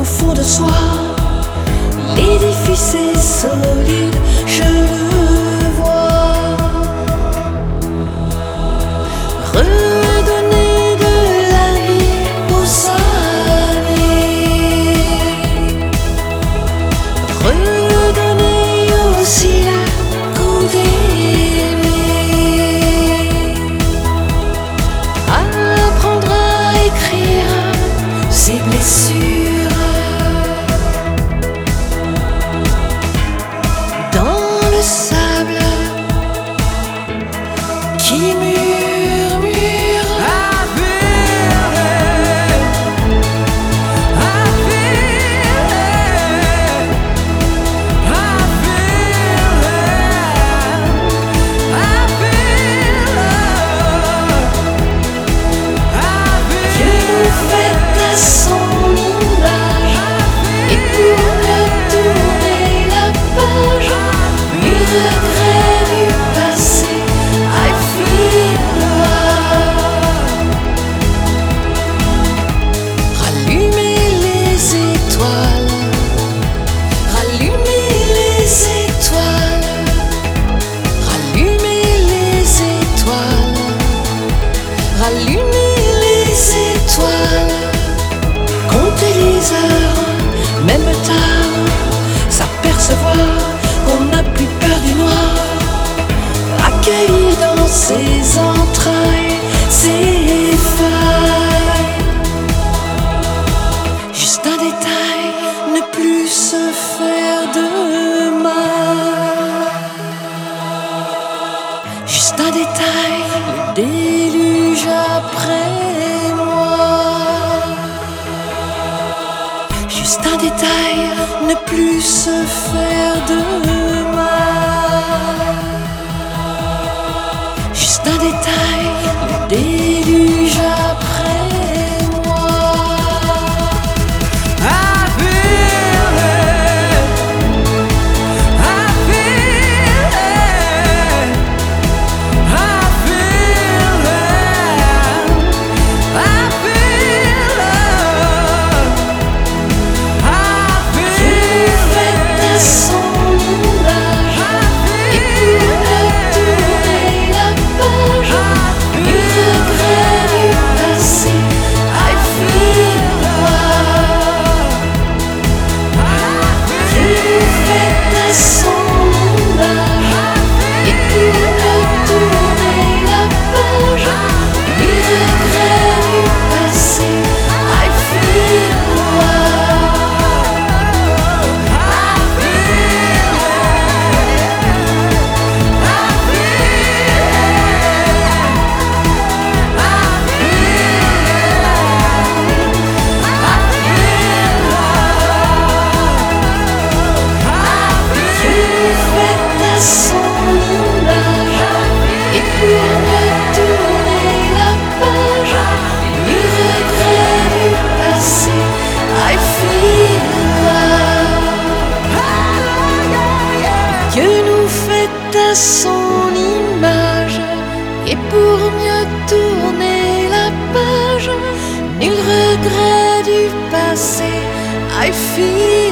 fond de soi. L'édifice est solide, je le vois. Redonner de la vie aux années, redonner aussi la goût d'aimer, apprendre à écrire ses blessures. Dans le sable qui murmure, I feel it, I feel it, I feel it, I feel it, Dieu nous fait à son image, et pour mieux tourner la page, nul regret du passé. I feel love. Rallumer les étoiles, rallumer les étoiles, rallumer les étoiles, rallumer les étoiles. Compter les heures, même tard, s'apercevoir qu'on n'a plus peur du noir. Accueillir dans ses entrailles ses failles. Juste un détail, ne plus se faire de mal. Juste un détail, le déluge après moi. Juste un détail, ne plus se faire de mal. Juste un détail, le déluge après moi. I feel it, I feel it, I feel it, I feel it, Dieu nous fait à son image, et pour mieux tourner la page, nul regret du passé. I feel love. Dieu nous fait à son image, et pour mieux tourner la page, nul regret du passé. I feel love. Dieu nous fait à son image, et pour mieux tourner la page, nul regret du passé. I feel love. Dieu nous fait à son image, et pour mieux tourner la page, nul regret du passé. I feel